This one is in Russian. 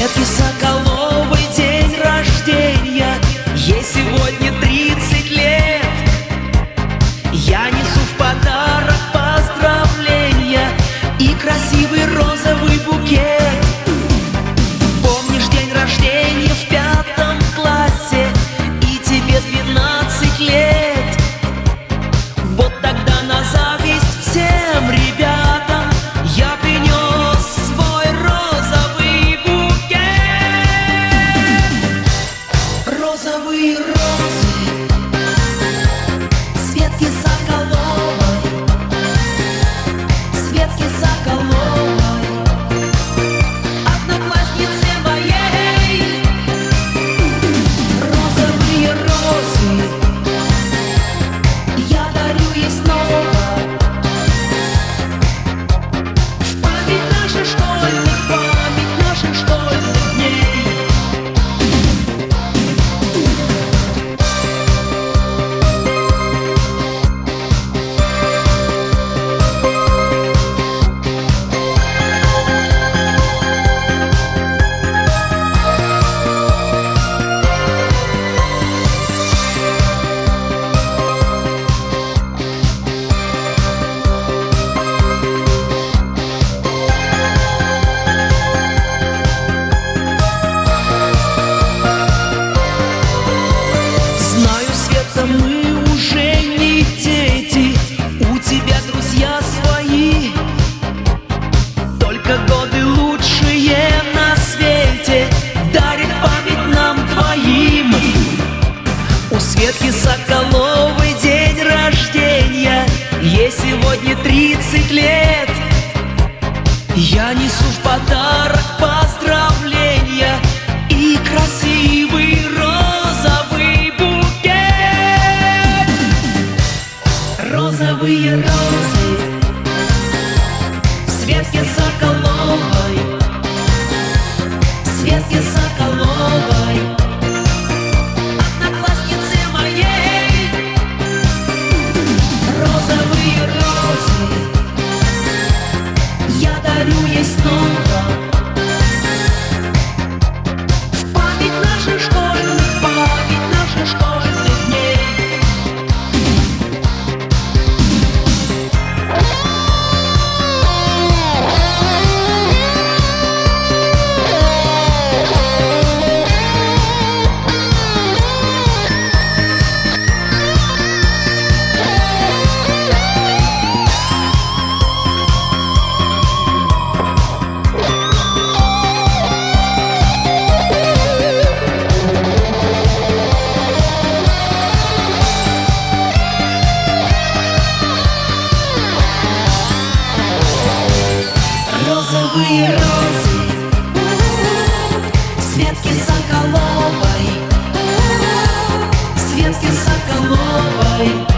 Светке Соколовой день рождения, ей сегодня 30 лет. Я несу в подарок поздравления и красивый розовый букет. Помнишь день рождения в 5 классе, и тебе 12 лет? Вот тогда на зависть всем ребятам я принес свой розовый букет. Розовые розы Светке Соколовой, Светке Соколовой, однокласснице моей. Розовые розы я дарю ей снова, в память наших школьных, в память наших школьных дней. Знаю, Света, мы уже не дети, у тебя друзья свои, только годы лучшие на свете дарит память нам двоим. У Светки Соколовой день рождения, ей сегодня 30 лет. Я несу в подарок поздравления и красивый розовый букет. Розовые розы Светке Соколовой, Светке Соколовой, однокласснице моей. Розовые розы я дарю ей снова, в память наших школьных, в память наших школьных дней. Розовые розы Светке Соколовой, Светке Соколовой.